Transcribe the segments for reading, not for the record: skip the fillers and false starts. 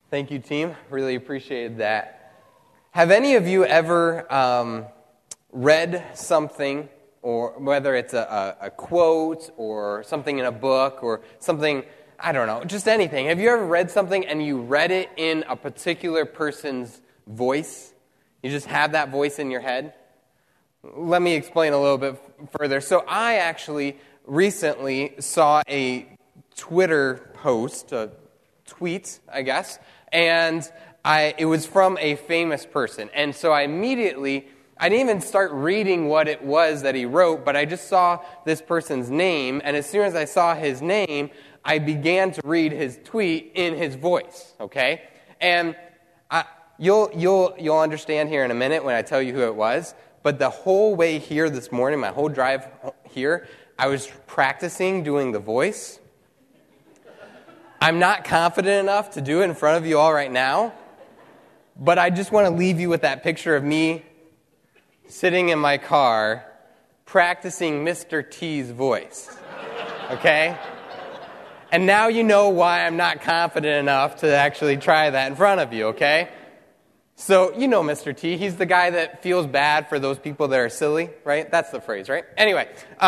Thank you, team. Really appreciated that. Have any of you ever read something, or whether it's a quote or something in a book or something, I don't know, just anything. Have you ever read something and you read it in a particular person's voice? You just have that voice in your head? Let me explain a little bit further. So I actually recently saw a Twitter post, a tweet, I guess, and it was from a famous person. And so I didn't even start reading what it was that he wrote, but I just saw this person's name, and as soon as I saw his name, I began to read his tweet in his voice, okay? And you'll understand here in a minute when I tell you who it was, but the whole way here this morning, my whole drive here, I was practicing doing the voice. I'm not confident enough to do it in front of you all right now, but I just want to leave you with that picture of me sitting in my car practicing Mr. T's voice, okay? And now you know why I'm not confident enough to actually try that in front of you, okay? So, you know Mr. T, he's the guy that feels bad for those people that are silly, right? That's the phrase, right? Anyway,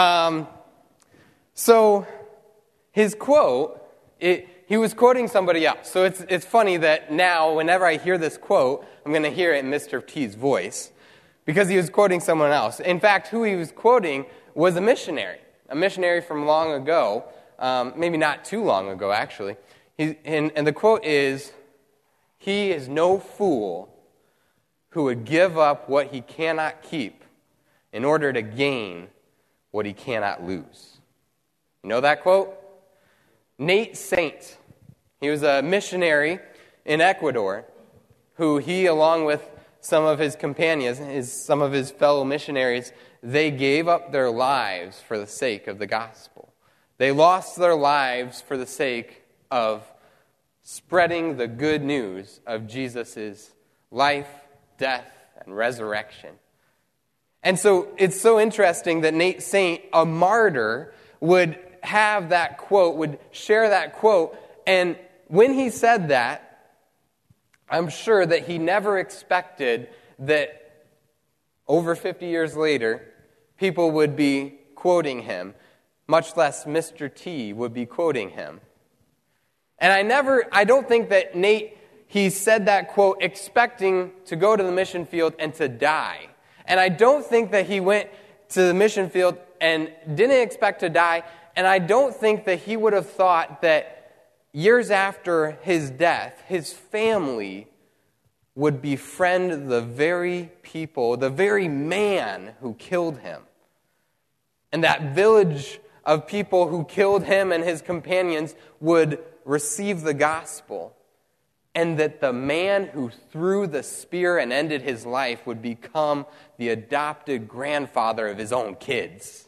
so his quote, he was quoting somebody else. So it's funny that now, whenever I hear this quote, I'm going to hear it in Mr. T's voice, because he was quoting someone else. In fact, who he was quoting was a missionary from long ago, maybe not too long ago, actually. And the quote is, "He is no fool who would give up what he cannot keep in order to gain what he cannot lose." You know that quote? Nate Saint, he was a missionary in Ecuador who he, along with some of his companions, some of his fellow missionaries, they gave up their lives for the sake of the gospel. They lost their lives for the sake of spreading the good news of Jesus' life, death, and resurrection. And so it's so interesting that Nate Saint, a martyr, would have that quote, would share that quote, and when he said that, I'm sure that he never expected that over 50 years later, people would be quoting him, much less Mr. T would be quoting him. And I don't think that Nate, he said that quote expecting to go to the mission field and to die. And I don't think that he went to the mission field and didn't expect to die. And I don't think that he would have thought that years after his death, his family would befriend the very people, the very man who killed him. And that village of people who killed him and his companions would receive the gospel. And that the man who threw the spear and ended his life would become the adopted grandfather of his own kids.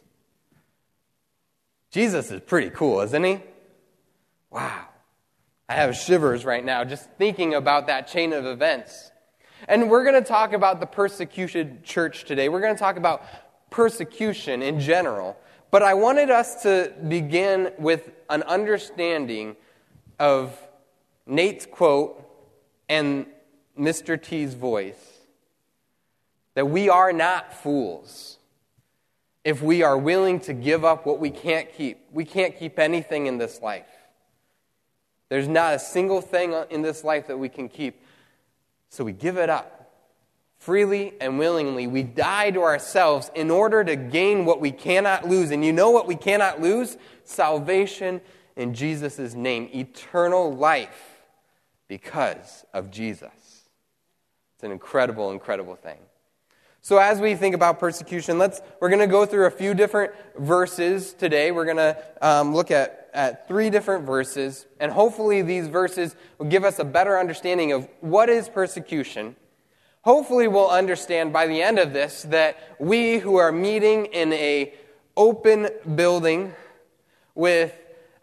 Jesus is pretty cool, isn't he? Wow. I have shivers right now just thinking about that chain of events. And we're going to talk about the persecuted church today. We're going to talk about persecution in general. But I wanted us to begin with an understanding of Nate's quote and Mr. T's voice. That we are not fools if we are willing to give up what we can't keep. We can't keep anything in this life. There's not a single thing in this life that we can keep. So we give it up. Freely and willingly, we die to ourselves in order to gain what we cannot lose. And you know what we cannot lose? Salvation in Jesus' name. Eternal life because of Jesus. It's an incredible, incredible thing. So as we think about persecution, we're going to go through a few different verses today. We're going to look at 3 different verses, and hopefully these verses will give us a better understanding of what is persecution. Hopefully we'll understand by the end of this that we who are meeting in an open building with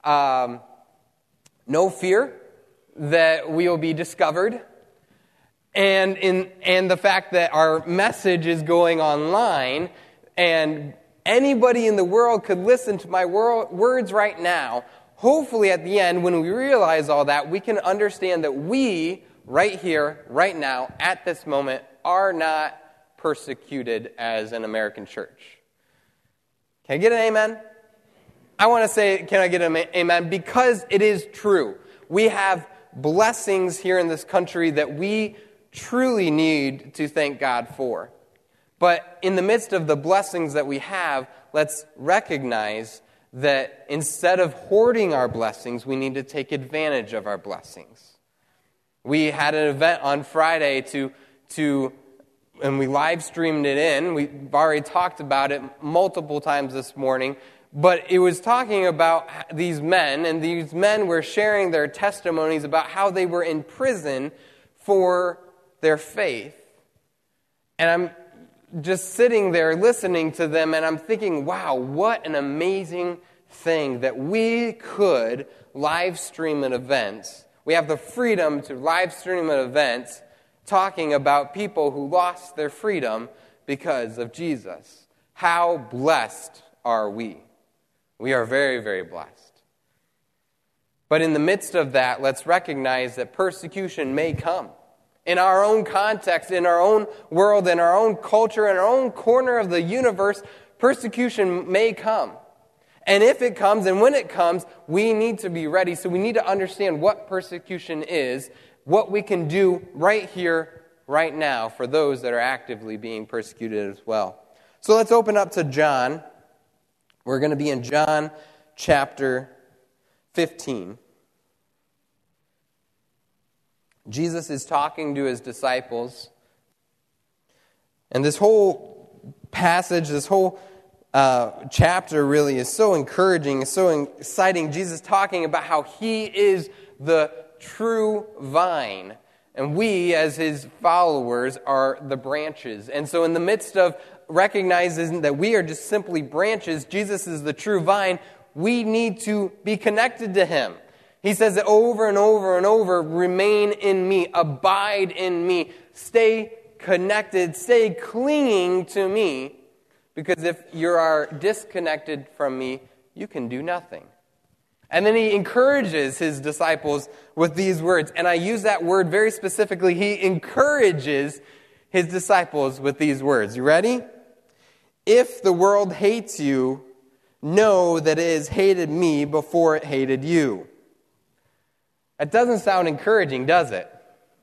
no fear that we will be discovered, and the fact that our message is going online, and anybody in the world could listen to my words right now. hopefully at the end, when we realize all that, we can understand that we, right here, right now, at this moment, are not persecuted as an American church. Can I get an amen? I want to say, can I get an amen? Because it is true. We have blessings here in this country that we truly need to thank God for. But in the midst of the blessings that we have, let's recognize that instead of hoarding our blessings, we need to take advantage of our blessings. We had an event on Friday and we live streamed it in. We've already talked about it multiple times this morning. But it was talking about these men, and these men were sharing their testimonies about how they were in prison for their faith. And I'm just sitting there listening to them, and I'm thinking, wow, what an amazing thing that we could live stream an event. We have the freedom to live stream an event talking about people who lost their freedom because of Jesus. How blessed are we? We are very, very blessed. But in the midst of that, let's recognize that persecution may come. In our own context, in our own world, in our own culture, in our own corner of the universe, persecution may come. And if it comes, and when it comes, we need to be ready. So we need to understand what persecution is, what we can do right here, right now, for those that are actively being persecuted as well. So let's open up to John. We're going to be in John chapter 15. Jesus is talking to his disciples. And this whole passage, this whole chapter really is so encouraging, is so exciting. Jesus talking about how he is the true vine. And we, as his followers, are the branches. And so in the midst of recognizing that we are just simply branches, Jesus is the true vine, we need to be connected to him. He says it over and over and over, remain in me, abide in me, stay connected, stay clinging to me, because if you are disconnected from me, you can do nothing. And then he encourages his disciples with these words, and I use that word very specifically. He encourages his disciples with these words. You ready? If the world hates you, know that it has hated me before it hated you. That doesn't sound encouraging, does it?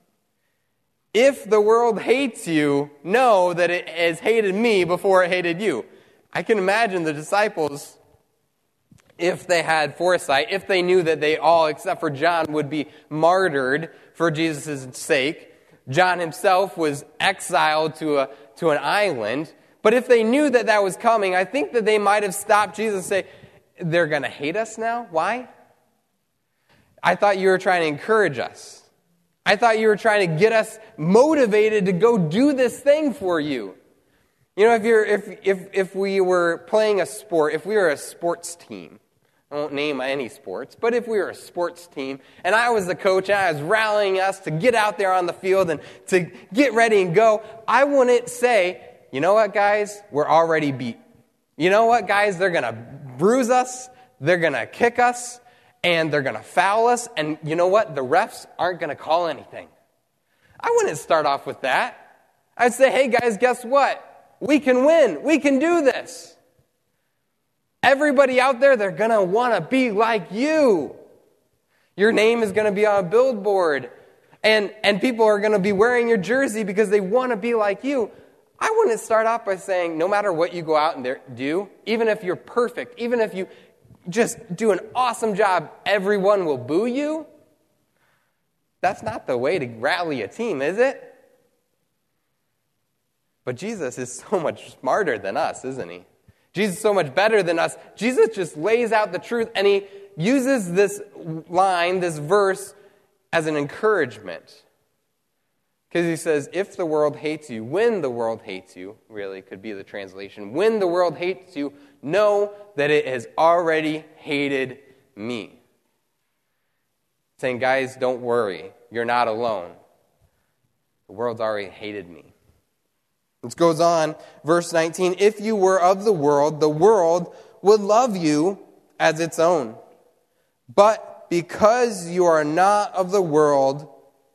If the world hates you, know that it has hated me before it hated you. I can imagine the disciples, if they had foresight, if they knew that they all, except for John, would be martyred for Jesus' sake. John himself was exiled to an island. But if they knew that that was coming, I think that they might have stopped Jesus and say, they're going to hate us now? Why? I thought you were trying to encourage us. I thought you were trying to get us motivated to go do this thing for you. You know, if we were playing a sport, if we were a sports team, I won't name any sports, but if we were a sports team, and I was the coach, and I was rallying us to get out there on the field and to get ready and go, I wouldn't say, you know what, guys, we're already beat. You know what, guys, they're going to bruise us, they're going to kick us, and they're going to foul us, and you know what, the refs aren't going to call anything. I wouldn't start off with that. I'd say, hey, guys, guess what? We can win. We can do this. Everybody out there, they're going to want to be like you. Your name is going to be on a billboard, and people are going to be wearing your jersey because they want to be like you. I wouldn't start off by saying, no matter what you go out and do, even if you're perfect, even if you just do an awesome job, everyone will boo you. That's not the way to rally a team, is it? But Jesus is so much smarter than us, isn't he? Jesus is so much better than us. Jesus just lays out the truth, and he uses this line, this verse, as an encouragement. Because he says, if the world hates you, when the world hates you, really could be the translation, when the world hates you, know that it has already hated me. Saying, guys, don't worry. You're not alone. The world's already hated me. It goes on, verse 19, if you were of the world would love you as its own. But because you are not of the world,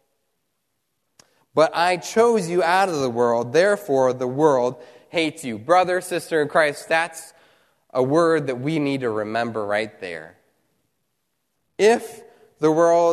but I chose you out of the world, therefore the world hates you. Brother, sister in Christ, that's a word that we need to remember right there. If you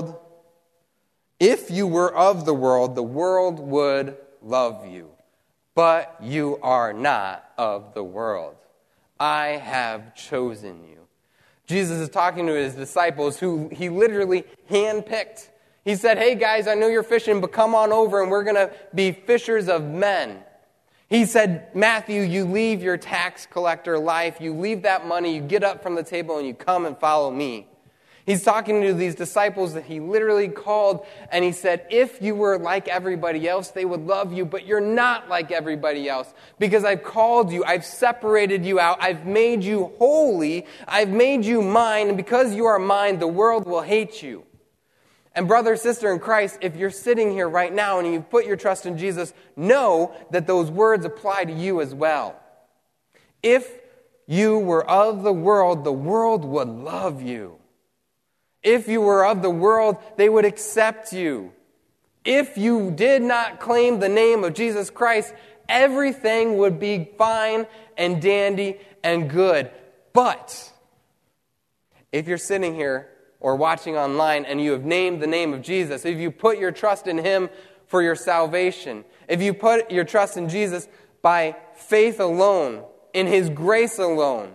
were of the world would love you. But you are not of the world. I have chosen you. Jesus is talking to his disciples who he literally handpicked. He said, hey guys, I know you're fishing, but come on over and we're going to be fishers of men. He said, Matthew, you leave your tax collector life, you leave that money, you get up from the table and you come and follow me. He's talking to these disciples that he literally called, and he said, if you were like everybody else, they would love you, but you're not like everybody else, because I've called you, I've separated you out, I've made you holy, I've made you mine, and because you are mine, the world will hate you. And brother, sister in Christ, if you're sitting here right now and you've put your trust in Jesus, know that those words apply to you as well. If you were of the world would love you. If you were of the world, they would accept you. If you did not claim the name of Jesus Christ, everything would be fine and dandy and good. But if you're sitting here or watching online and you have named the name of Jesus, if you put your trust in him for your salvation, if you put your trust in Jesus by faith alone, in his grace alone,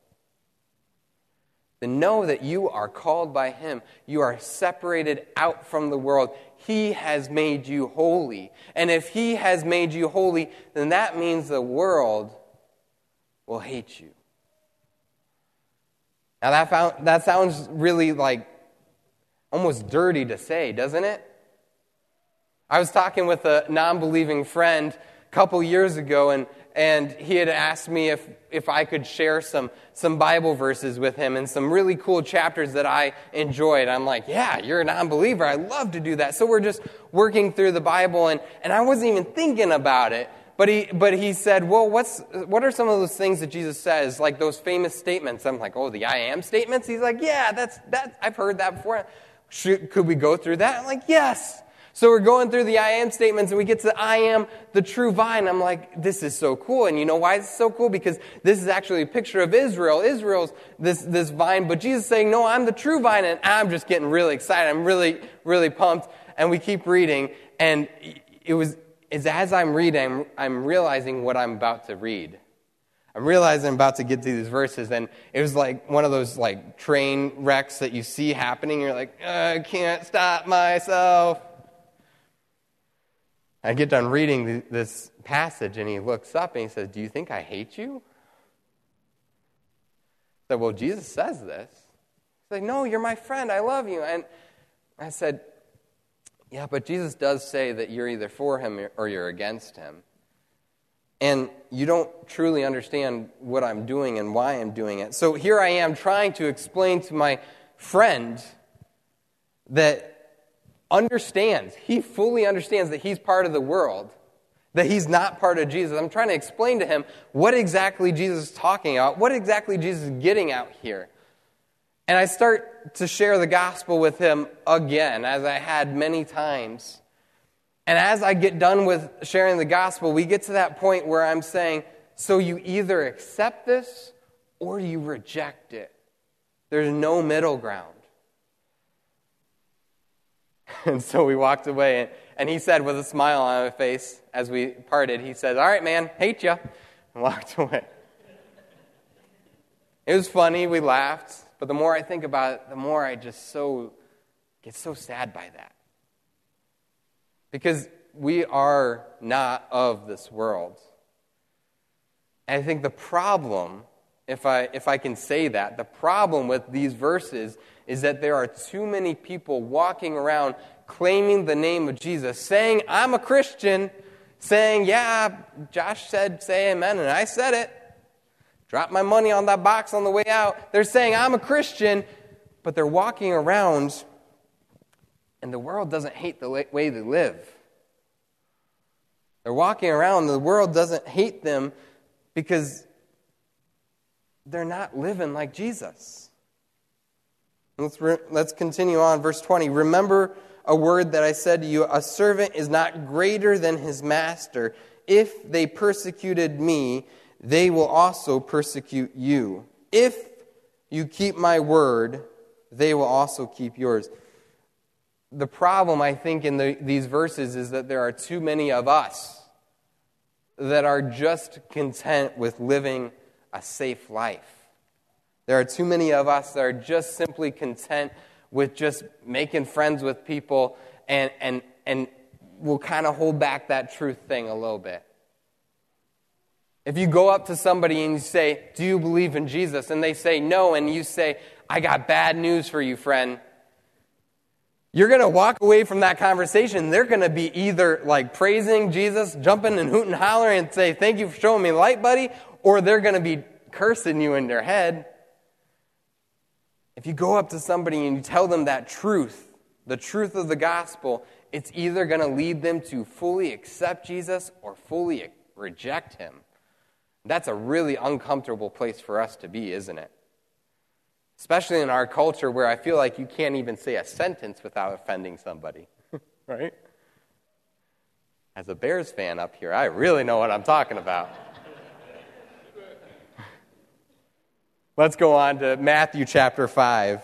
then know that you are called by him. You are separated out from the world. He has made you holy. And if he has made you holy, then that means the world will hate you. Now that sounds really like almost dirty to say, doesn't it? I was talking with a non-believing friend a couple years ago, and he had asked me if I could share some Bible verses with him and some really cool chapters that I enjoyed. I'm like, yeah, you're a non-believer. I'd love to do that. So we're just working through the Bible, and I wasn't even thinking about it. But he said, well, what are some of those things that Jesus says, like those famous statements? I'm like, oh, the I am statements? He's like, yeah, that's I've heard that before. Could we go through that? I'm like, yes. So we're going through the I am statements, and we get to I am the true vine. I'm like, this is so cool. And you know why it's so cool? Because this is actually a picture of Israel. Israel's this vine, but Jesus is saying, no, I'm the true vine. And I'm just getting really excited. I'm really, really pumped. And we keep reading, and as I'm reading, I'm realizing what I'm about to read. I'm realizing I'm about to get to these verses, and it was like one of those like train wrecks that you see happening. You're like, I can't stop myself. I get done reading this passage, and he looks up and he says, do you think I hate you? I said, well, Jesus says this. He's like, no, you're my friend. I love you. And I said, yeah, but Jesus does say that you're either for him or you're against him. And you don't truly understand what I'm doing and why I'm doing it. So here I am trying to explain to my friend that he fully understands that he's part of the world, that he's not part of Jesus. I'm trying to explain to him what exactly Jesus is talking about, what exactly Jesus is getting out here. And I start to share the gospel with him again, as I had many times. And as I get done with sharing the gospel, we get to that point where I'm saying, so you either accept this or you reject it. There's no middle ground. And so we walked away, and he said with a smile on his face as we parted, he said, all right, man, hate ya, and walked away. It was funny, we laughed, but the more I think about it, the more I just get so sad by that. Because we are not of this world. And I think the problem, if I can say that, the problem with these verses is that there are too many people walking around claiming the name of Jesus, saying, I'm a Christian, saying, yeah, Josh said, say amen, and I said it. Drop my money on that box on the way out. They're saying, I'm a Christian, but they're walking around, and the world doesn't hate the way they live. They're walking around, the world doesn't hate them because they're not living like Jesus. Let's continue on. Verse 20. Remember a word that I said to you, a servant is not greater than his master. If they persecuted me, they will also persecute you. If you keep my word, they will also keep yours. The problem, I think, in these verses is that there are too many of us that are just content with living a safe life. There are too many of us that are just simply content with just making friends with people and will kind of hold back that truth thing a little bit. If you go up to somebody and you say, do you believe in Jesus? And they say no, and you say, I got bad news for you, friend. You're going to walk away from that conversation. They're going to be either like praising Jesus, jumping and hooting and hollering and say, thank you for showing me light, buddy, or they're going to be cursing you in their head. If you go up to somebody and you tell them that truth, the truth of the gospel, it's either going to lead them to fully accept Jesus or fully reject him. That's a really uncomfortable place for us to be, isn't it? Especially in our culture where I feel like you can't even say a sentence without offending somebody, right? As a Bears fan up here, I really know what I'm talking about. Let's go on to Matthew chapter 5.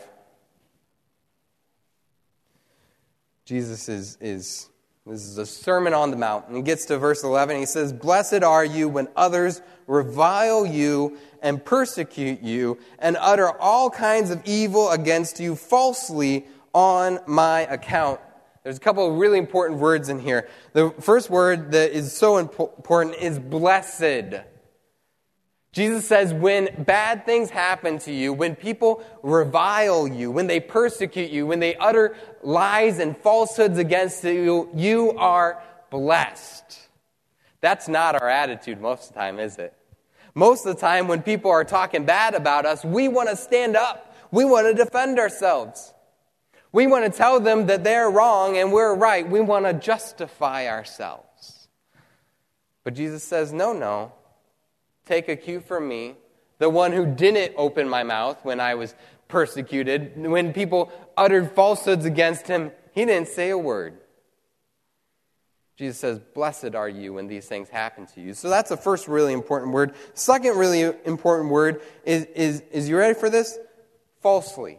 Jesus this is a Sermon on the Mount. And he gets to verse 11. He says, blessed are you when others revile you and persecute you and utter all kinds of evil against you falsely on my account. There's a couple of really important words in here. The first word that is so important is blessed. Jesus says when bad things happen to you, when people revile you, when they persecute you, when they utter lies and falsehoods against you, you are blessed. That's not our attitude most of the time, is it? Most of the time when people are talking bad about us, we want to stand up. We want to defend ourselves. We want to tell them that they're wrong and we're right. We want to justify ourselves. But Jesus says, no. Take a cue from me, the one who didn't open my mouth when I was persecuted. When people uttered falsehoods against him, he didn't say a word. Jesus says, blessed are you when these things happen to you. So that's the first really important word. Second really important word is you ready for this? Falsely.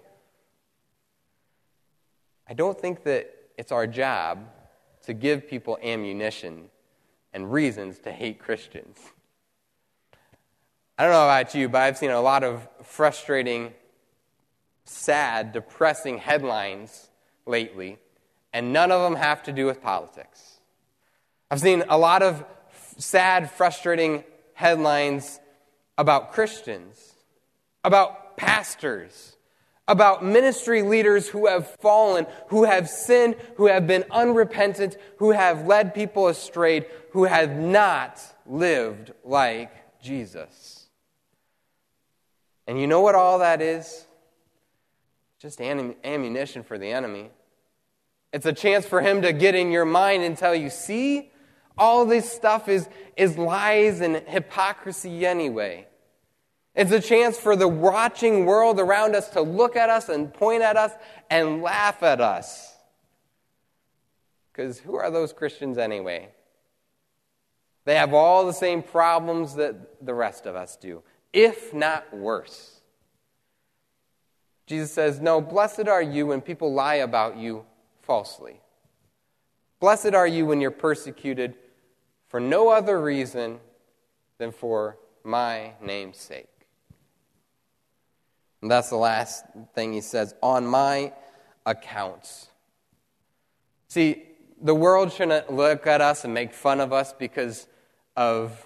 I don't think that it's our job to give people ammunition and reasons to hate Christians. I don't know about you, but I've seen a lot of frustrating, sad, depressing headlines lately, and none of them have to do with politics. I've seen a lot of sad, frustrating headlines about Christians, about pastors, about ministry leaders who have fallen, who have sinned, who have been unrepentant, who have led people astray, who have not lived like Jesus. And you know what all that is? Just ammunition for the enemy. It's a chance for him to get in your mind and tell you, see, all this stuff is lies and hypocrisy anyway. It's a chance for the watching world around us to look at us and point at us and laugh at us. Because who are those Christians anyway? They have all the same problems that the rest of us do, if not worse. Jesus says, no, blessed are you when people lie about you falsely. Blessed are you when you're persecuted for no other reason than for my name's sake. And that's the last thing he says, on my accounts. See, the world shouldn't look at us and make fun of us because of,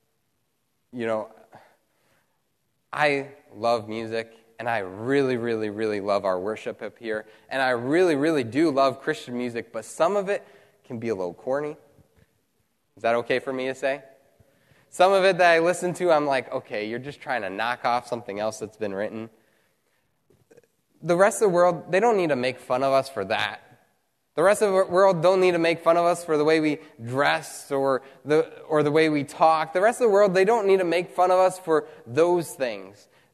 I love music, and I really, really, really love our worship up here, and I really, really do love Christian music, but some of it can be a little corny. Is that okay for me to say? Some of it that I listen to, I'm like, okay, you're just trying to knock off something else that's been written. The rest of the world, they don't need to make fun of us for that. The rest of the world don't need to make fun of us for the way we dress or the way we talk. The rest of the world, they don't need to make fun of us for those things.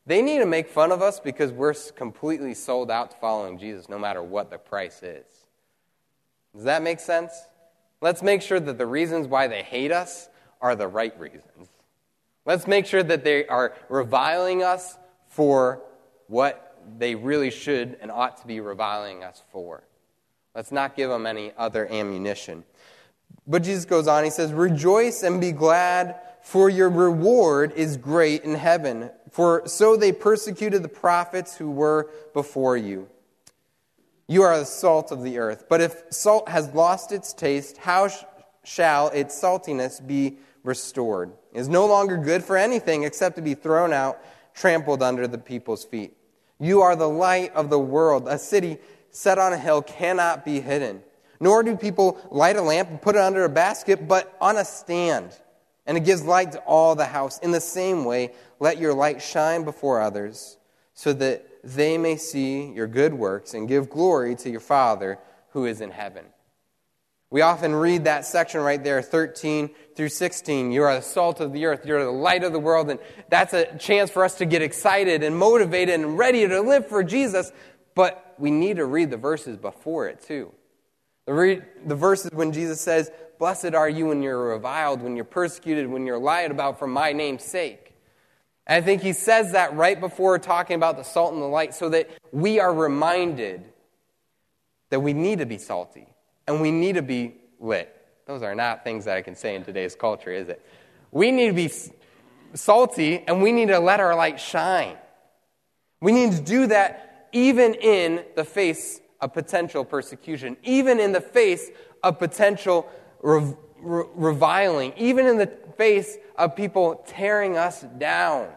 They need to make fun of us because we're completely sold out to following Jesus no matter what the price is. Does that make sense? Let's make sure that the reasons why they hate us are the right reasons. Let's make sure that they are reviling us for what they really should and ought to be reviling us for. Let's not give them any other ammunition. But Jesus goes on, he says, "Rejoice and be glad, for your reward is great in heaven. For so they persecuted the prophets who were before you. You are the salt of the earth. But if salt has lost its taste, how shall its saltiness be restored? It is no longer good for anything except to be thrown out, trampled under the people's feet. You are the light of the world. A city set on a hill cannot be hidden. Nor do people light a lamp and put it under a basket, but on a stand, and it gives light to all the house. In the same way, let your light shine before others, so that they may see your good works and give glory to your Father who is in heaven." We often read that section right there, 13 through 16. You are the salt of the earth. You're the light of the world. And that's a chance for us to get excited and motivated and ready to live for Jesus. But we need to read the verses before it too. The verses when Jesus says, "Blessed are you when you're reviled, when you're persecuted, when you're lied about for my name's sake." And I think he says that right before talking about the salt and the light so that we are reminded that we need to be salty and we need to be lit. Those are not things that I can say in today's culture, is it? We need to be salty and we need to let our light shine. We need to do that even in the face of potential persecution, even in the face of potential reviling, even in the face of people tearing us down.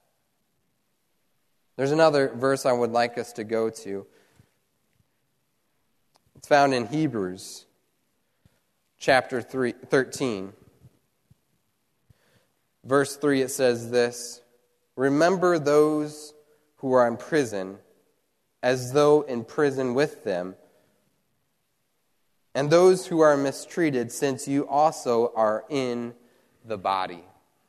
There's another verse I would like us to go to. It's found in Hebrews chapter 13. Verse 3, it says this, "Remember those who are in prison, as though in prison with them, and those who are mistreated, since you also are in the body."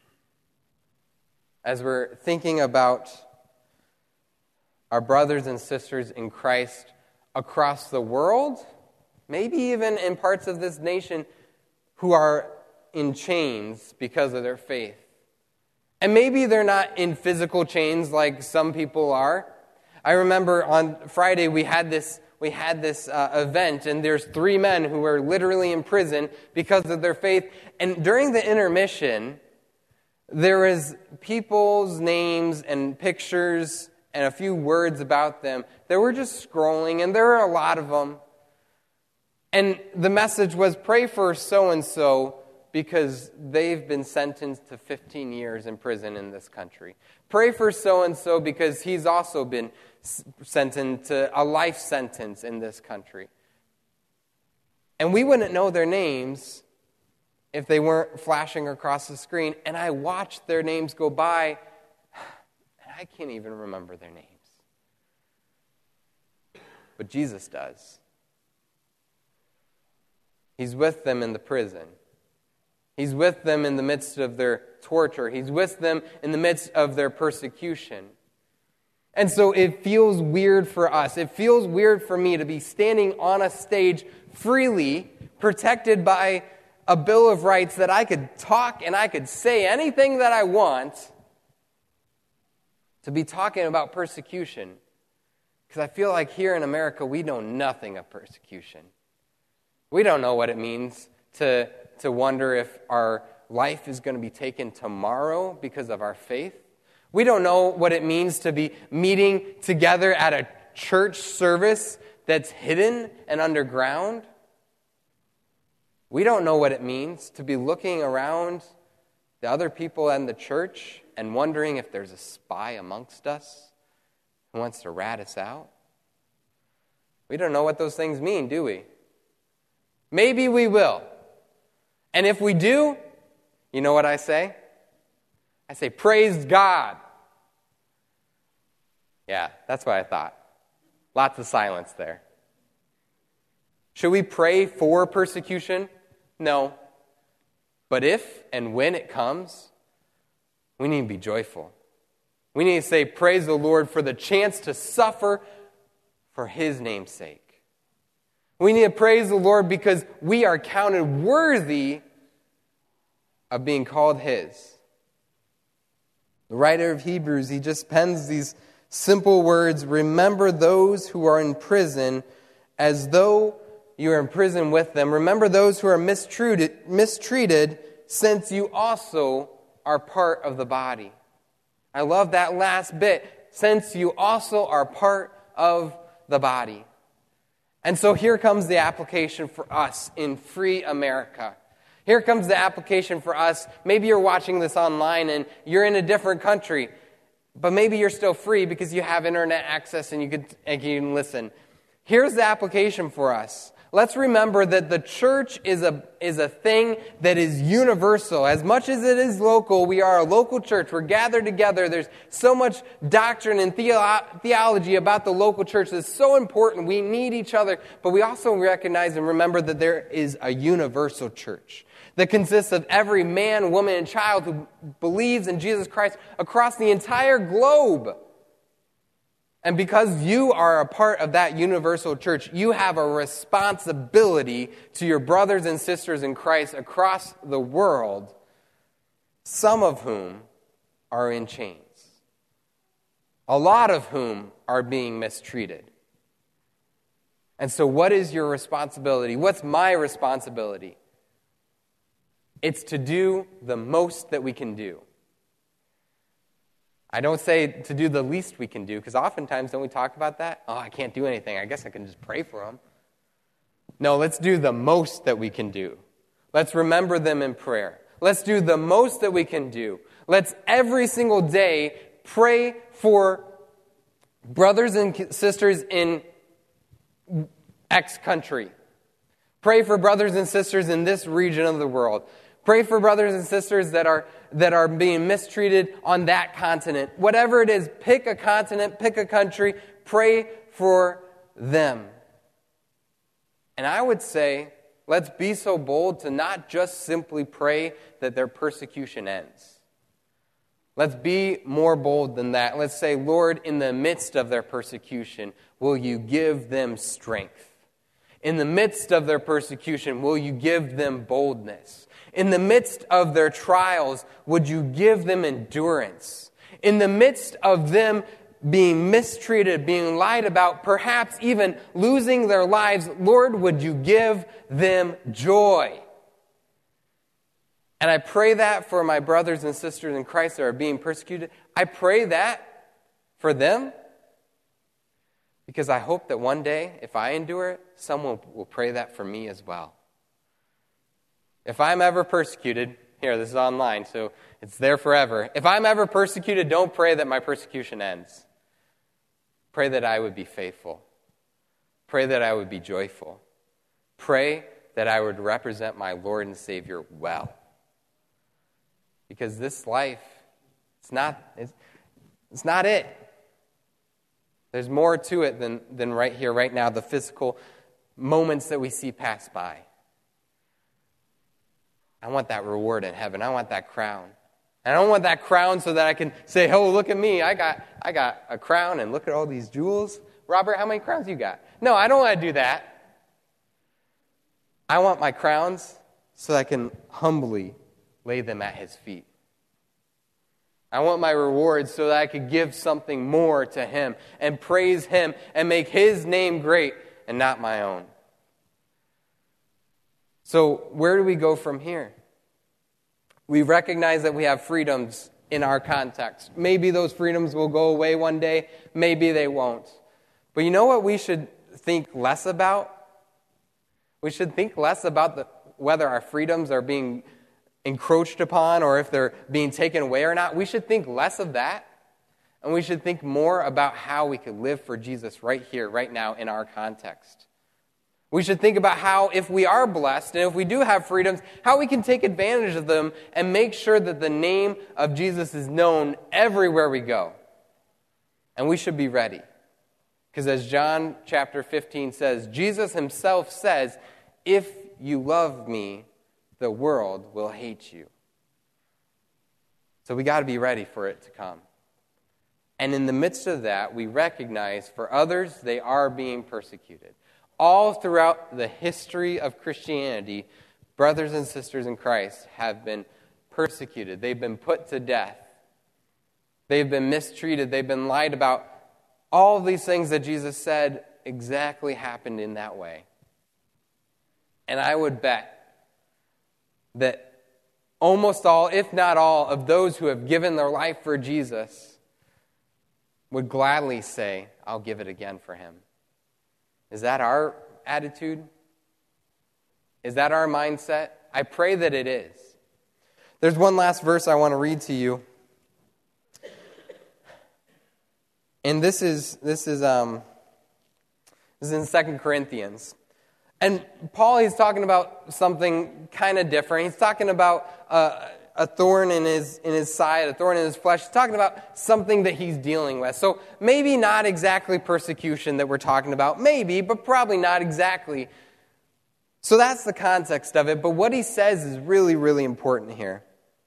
As we're thinking about our brothers and sisters in Christ across the world, maybe even in parts of this nation who are in chains because of their faith. And maybe they're not in physical chains like some people are. I remember on Friday we had this event, and there's 3 men who were literally in prison because of their faith. And during the intermission, there was people's names and pictures and a few words about them that were just scrolling, and there were a lot of them. And the message was, pray for so-and-so because they've been sentenced to 15 years in prison in this country. Pray for so-and-so because he's also been sentenced to a life sentence in this country. And we wouldn't know their names if they weren't flashing across the screen. And I watched their names go by, and I can't even remember their names. But Jesus does. He's with them in the prison. He's with them in the midst of their torture. He's with them in the midst of their persecution. And so it feels weird for us. It feels weird for me to be standing on a stage freely, protected by a Bill of Rights that I could talk and I could say anything that I want, to be talking about persecution. Because I feel like here in America, we know nothing of persecution. We don't know what it means to wonder if our life is going to be taken tomorrow because of our faith. We don't know what it means to be meeting together at a church service that's hidden and underground. We don't know what it means to be looking around the other people in the church and wondering if there's a spy amongst us who wants to rat us out. We don't know what those things mean, do we? Maybe we will. And if we do, you know what I say? I say, praise God. Yeah, that's what I thought. Lots of silence there. Should we pray for persecution? No. But if and when it comes, we need to be joyful. We need to say, praise the Lord for the chance to suffer for His name's sake. We need to praise the Lord because we are counted worthy of being called His. The writer of Hebrews, he just pens these simple words, remember those who are in prison as though you are in prison with them. Remember those who are mistreated since you also are part of the body. I love that last bit, since you also are part of the body. And so here comes the application for us in free America. Here comes the application for us. Maybe you're watching this online and you're in a different country, but maybe you're still free because you have internet access and you can listen. Here's the application for us. Let's remember that the church is a thing that is universal. As much as it is local, we are a local church. We're gathered together. There's so much doctrine and theology about the local church that's so important. We need each other. But we also recognize and remember that there is a universal church that consists of every man, woman, and child who believes in Jesus Christ across the entire globe. And because you are a part of that universal church, you have a responsibility to your brothers and sisters in Christ across the world, some of whom are in chains, a lot of whom are being mistreated. And so what is your responsibility? What's my responsibility? It's to do the most that we can do. I don't say to do the least we can do, because oftentimes don't we talk about that? Oh, I can't do anything. I guess I can just pray for them. No, let's do the most that we can do. Let's remember them in prayer. Let's do the most that we can do. Let's every single day pray for brothers and sisters in X country. Pray for brothers and sisters in this region of the world. Pray for brothers and sisters that are being mistreated on that continent. Whatever it is, pick a continent, pick a country, pray for them. And I would say, let's be so bold to not just simply pray that their persecution ends. Let's be more bold than that. Let's say, Lord, in the midst of their persecution, will you give them strength? In the midst of their persecution, will you give them boldness? In the midst of their trials, would you give them endurance? In the midst of them being mistreated, being lied about, perhaps even losing their lives, Lord, would you give them joy? And I pray that for my brothers and sisters in Christ that are being persecuted. I pray that for them because I hope that one day, if I endure it, someone will pray that for me as well. If I'm ever persecuted, here, this is online, so it's there forever. If I'm ever persecuted, don't pray that my persecution ends. Pray that I would be faithful. Pray that I would be joyful. Pray that I would represent my Lord and Savior well. Because this life, it's not it. There's more to it than right here, right now, the physical moments that we see pass by. I want that reward in heaven. I want that crown. And I don't want that crown so that I can say, oh, look at me. I got a crown and look at all these jewels. Robert, how many crowns you got? No, I don't want to do that. I want my crowns so that I can humbly lay them at His feet. I want my rewards so that I could give something more to Him and praise Him and make His name great and not my own. So where do we go from here? We recognize that we have freedoms in our context. Maybe those freedoms will go away one day. Maybe they won't. But you know what we should think less about? We should think less about whether our freedoms are being encroached upon or if they're being taken away or not. We should think less of that. And we should think more about how we could live for Jesus right here, right now, in our context. We should think about how, if we are blessed and if we do have freedoms, how we can take advantage of them and make sure that the name of Jesus is known everywhere we go. And we should be ready. Because as John chapter 15 says, Jesus Himself says, if you love me, the world will hate you. So we got to be ready for it to come. And in the midst of that, we recognize for others, they are being persecuted. All throughout the history of Christianity, brothers and sisters in Christ have been persecuted. They've been put to death. They've been mistreated. They've been lied about. All of these things that Jesus said exactly happened in that way. And I would bet that almost all, if not all, of those who have given their life for Jesus would gladly say, I'll give it again for him. Is that our attitude? Is that our mindset? I pray that it is. There's one last verse I want to read to you. And this is in 2 Corinthians. And Paul, he's talking about something kind of different. He's talking about a thorn in his side, a thorn in his flesh. He's talking about something that he's dealing with. So maybe not exactly persecution that we're talking about. Maybe, but probably not exactly. So that's the context of it. But what he says is really, really important here.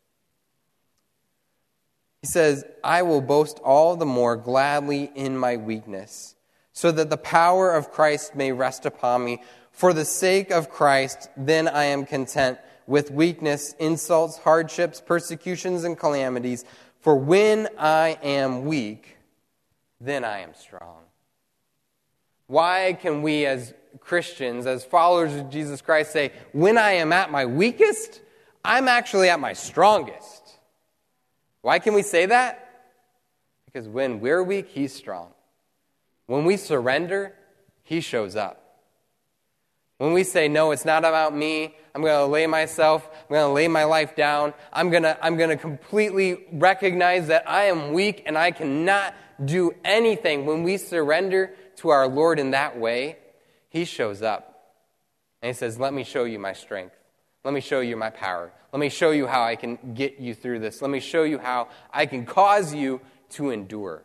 He says, I will boast all the more gladly in my weakness, so that the power of Christ may rest upon me. For the sake of Christ, then I am content with weakness, insults, hardships, persecutions, and calamities. For when I am weak, then I am strong. Why can we as Christians, as followers of Jesus Christ, say, when I am at my weakest, I'm actually at my strongest? Why can we say that? Because when we're weak, he's strong. When we surrender, he shows up. When we say, no, it's not about me, I'm going to lay myself, I'm going to lay my life down, I'm going to completely recognize that I am weak and I cannot do anything. When we surrender to our Lord in that way, he shows up. And he says, let me show you my strength. Let me show you my power. Let me show you how I can get you through this. Let me show you how I can cause you to endure.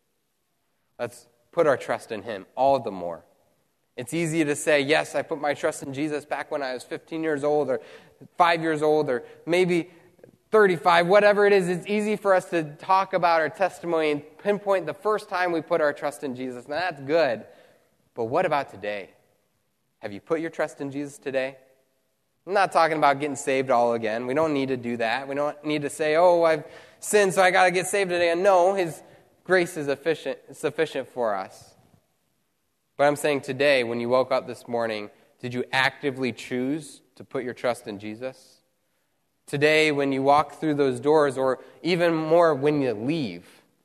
Let's put our trust in him all the more. It's easy to say, yes, I put my trust in Jesus back when I was 15 years old or 5 years old or maybe 35, whatever it is. It's easy for us to talk about our testimony and pinpoint the first time we put our trust in Jesus. Now, that's good. But what about today? Have you put your trust in Jesus today? I'm not talking about getting saved all again. We don't need to do that. We don't need to say, oh, I've sinned, so I got to get saved today. And no, his grace is sufficient for us. But I'm saying today, when you woke up this morning, did you actively choose to put your trust in Jesus? Today, when you walk through those doors, or even more when you leave,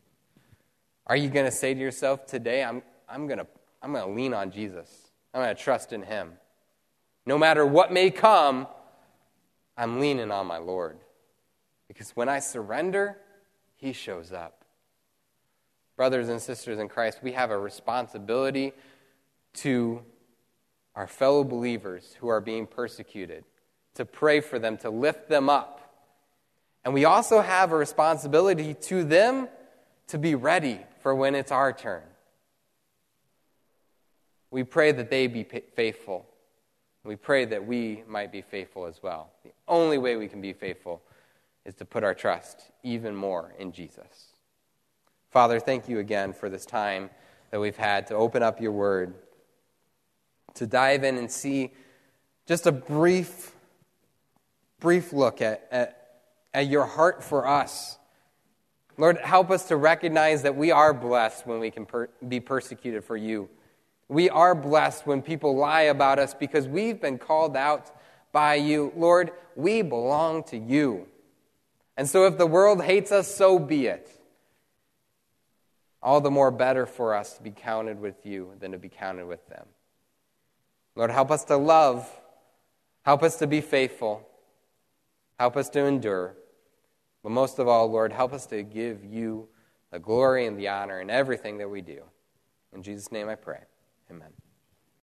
are you going to say to yourself, today, I'm going to lean on Jesus. I'm going to trust in him. No matter what may come, I'm leaning on my Lord. Because when I surrender, he shows up. Brothers and sisters in Christ, we have a responsibility to our fellow believers who are being persecuted, to pray for them, to lift them up. And we also have a responsibility to them to be ready for when it's our turn. We pray that they be faithful. We pray that we might be faithful as well. The only way we can be faithful is to put our trust even more in Jesus. Father, thank you again for this time that we've had to open up your word, to dive in and see just a brief look at your heart for us. Lord, help us to recognize that we are blessed when we can be persecuted for you. We are blessed when people lie about us because we've been called out by you. Lord, we belong to you. And so if the world hates us, so be it. All the more better for us to be counted with you than to be counted with them. Lord, help us to love. Help us to be faithful. Help us to endure. But most of all, Lord, help us to give you the glory and the honor in everything that we do. In Jesus' name I pray. Amen.